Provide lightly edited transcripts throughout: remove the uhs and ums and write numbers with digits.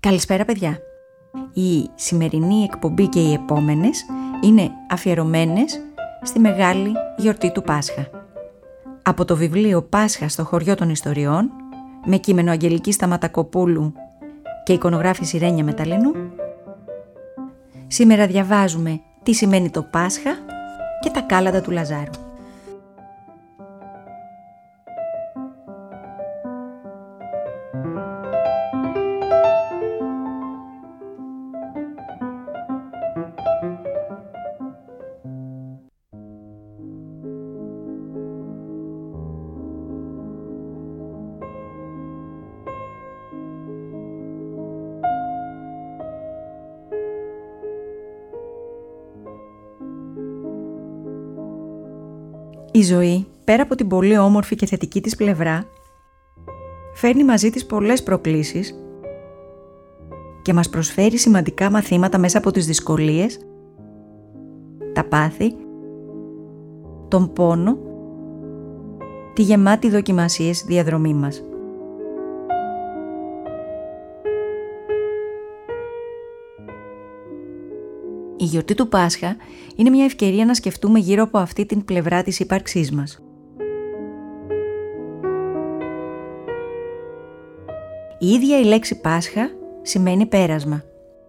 Καλησπέρα παιδιά. Η σημερινή εκπομπή και οι επόμενες είναι αφιερωμένες στη μεγάλη γιορτή του Πάσχα. Από το βιβλίο «Πάσχα στο χωριό των ιστοριών» με κείμενο Αγγελική Σταματακοπούλου και εικονογράφηση Ρένια Μεταλλινού, σήμερα διαβάζουμε τι σημαίνει το Πάσχα και τα κάλαντα του Λαζάρου. Η ζωή, πέρα από την πολύ όμορφη και θετική της πλευρά, φέρνει μαζί της πολλές προκλήσεις και μας προσφέρει σημαντικά μαθήματα μέσα από τις δυσκολίες, τα πάθη, τον πόνο, τη γεμάτη δοκιμασίες διαδρομή μας. Η γιορτή του Πάσχα είναι μια ευκαιρία να σκεφτούμε γύρω από αυτή την πλευρά της ύπαρξής μας. Η ίδια η λέξη Πάσχα σημαίνει πέρασμα.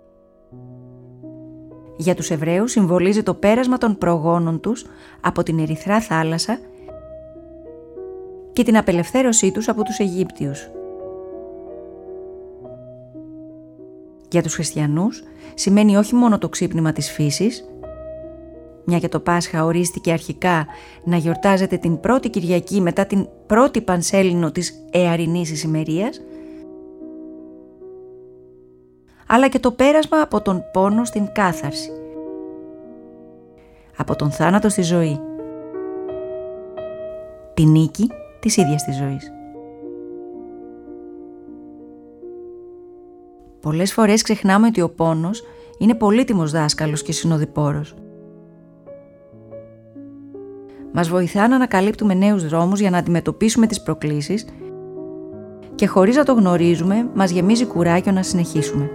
Για τους Εβραίους συμβολίζει το πέρασμα των προγόνων τους από την Ερυθρά θάλασσα και την απελευθέρωσή τους από τους Αιγύπτιους. Για τους χριστιανούς σημαίνει όχι μόνο το ξύπνημα της φύσης, μια και το Πάσχα ορίστηκε αρχικά να γιορτάζεται την πρώτη Κυριακή μετά την πρώτη Πανσέλινο της Εαρινής Ησημερίας, αλλά και το πέρασμα από τον πόνο στην κάθαρση, από τον θάνατο στη ζωή, τη νίκη της ίδιας της ζωής. Πολλές φορές ξεχνάμε ότι ο πόνος είναι πολύτιμος δάσκαλος και συνοδοιπόρος. Μας βοηθά να ανακαλύπτουμε νέους δρόμους για να αντιμετωπίσουμε τις προκλήσεις και χωρίς να το γνωρίζουμε μας γεμίζει κουράγιο να συνεχίσουμε.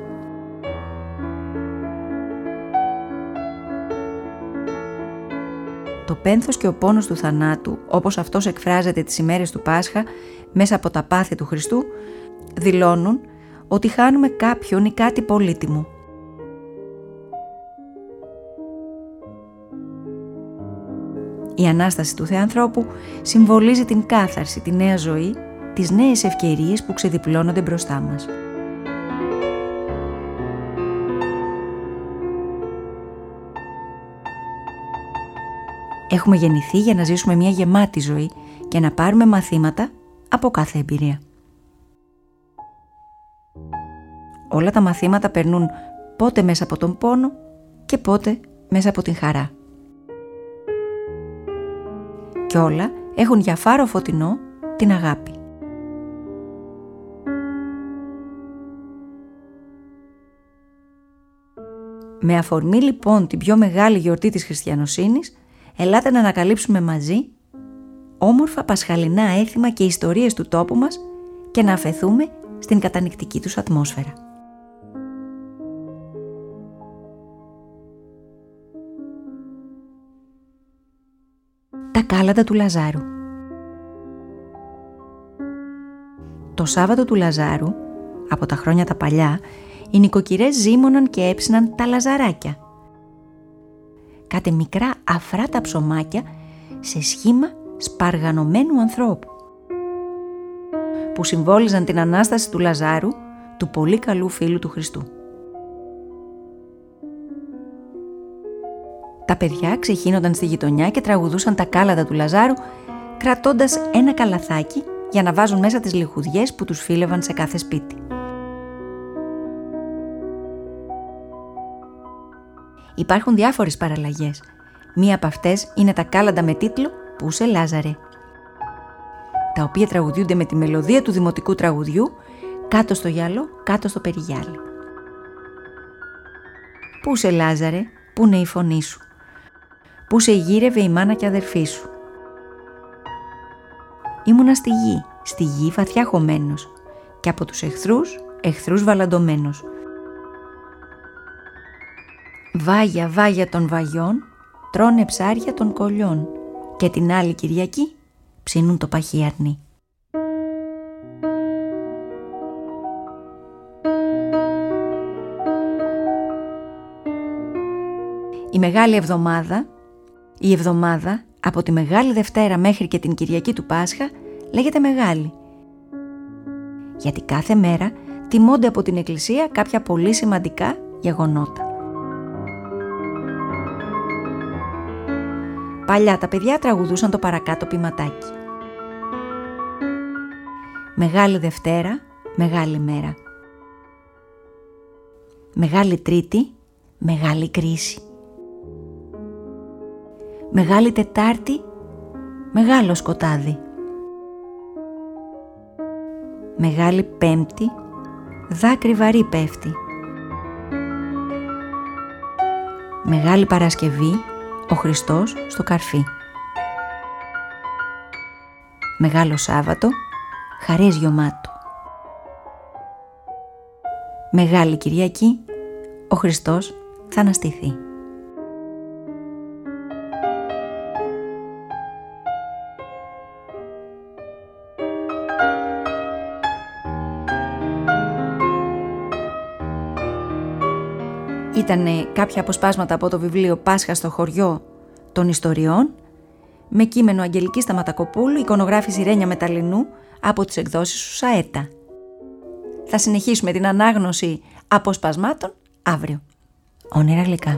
Το πένθος και ο πόνος του θανάτου, όπως αυτός εκφράζεται τις ημέρες του Πάσχα μέσα από τα πάθη του Χριστού, δηλώνουν ότι χάνουμε κάποιον ή κάτι πολύτιμο. Η Ανάσταση του Θεανθρώπου συμβολίζει την κάθαρση, τη νέα ζωή, τις νέες ευκαιρίες που ξεδιπλώνονται μπροστά μας. Έχουμε γεννηθεί για να ζήσουμε μια γεμάτη ζωή και να πάρουμε μαθήματα από κάθε εμπειρία. Όλα τα μαθήματα περνούν πότε μέσα από τον πόνο και πότε μέσα από την χαρά. Κι όλα έχουν για φάρο φωτεινό την αγάπη. Με αφορμή λοιπόν την πιο μεγάλη γιορτή της χριστιανοσύνης, ελάτε να ανακαλύψουμε μαζί όμορφα πασχαλινά έθιμα και ιστορίες του τόπου μας και να αφεθούμε στην κατανυκτική τους ατμόσφαιρα. Τα κάλαντα του Λαζάρου. Το Σάββατο του Λαζάρου, από τα χρόνια τα παλιά, οι νοικοκυρές ζύμωναν και έψιναν τα λαζαράκια. Κάτε μικρά αφράτα ψωμάκια σε σχήμα σπαργανωμένου ανθρώπου, που συμβόλιζαν την Ανάσταση του Λαζάρου, του πολύ καλού φίλου του Χριστού. Τα παιδιά ξεχύνονταν στη γειτονιά και τραγουδούσαν τα κάλαντα του Λαζάρου, κρατώντας ένα καλαθάκι για να βάζουν μέσα τις λιχουδιές που τους φίλευαν σε κάθε σπίτι. Υπάρχουν διάφορες παραλλαγές. Μία από αυτές είναι τα κάλαντα με τίτλο «Πούσε Λάζαρε», τα οποία τραγουδιούνται με τη μελωδία του δημοτικού τραγουδιού «Κάτω στο γυαλό, κάτω στο περιγιάλι». «Πούσε Λάζαρε, πού είναι η φωνή σου, πού σε γύρευε η μάνα και αδερφή σου. Ήμουνα στη γη βαθιά χωμένος και από τους εχθρούς βαλαντωμένος. Βάγια, βάγια των βαγιών, τρώνε ψάρια των κολλιών και την άλλη Κυριακή ψήνουν το παχύ αρνί. Η Μεγάλη Εβδομάδα, η εβδομάδα από τη Μεγάλη Δευτέρα μέχρι και την Κυριακή του Πάσχα λέγεται Μεγάλη, γιατί κάθε μέρα τιμώνται από την Εκκλησία κάποια πολύ σημαντικά γεγονότα. Παλιά τα παιδιά τραγουδούσαν το παρακάτω ποιηματάκι. Μεγάλη Δευτέρα, μεγάλη μέρα. Μεγάλη Τρίτη, μεγάλη κρίση. Μεγάλη Τετάρτη, μεγάλο σκοτάδι. Μεγάλη Πέμπτη, δάκρυ βαρύ πέφτει. Μεγάλη Παρασκευή, ο Χριστός στο καρφί. Μεγάλο Σάββατο, χαρές γιωμάτο. Μεγάλη Κυριακή, ο Χριστός θα αναστηθεί. Ήτανε κάποια αποσπάσματα από το βιβλίο «Πάσχα στο χωριό των ιστοριών» με κείμενο Αγγελικής Σταματακοπούλου, εικονογράφηση Ρένια Μεταλλινού από τις εκδόσεις Σουσαέτα. Θα συνεχίσουμε την ανάγνωση αποσπασμάτων αύριο. Όνειρα γλυκά.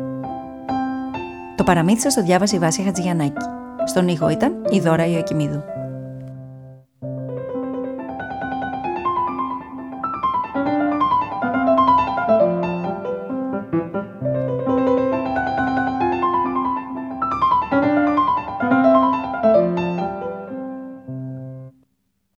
Το παραμύθι σας το διάβασε η Βάσια Χατζηγιαννάκη. Στον ήχο ήταν η Δώρα Ιωακημίδου.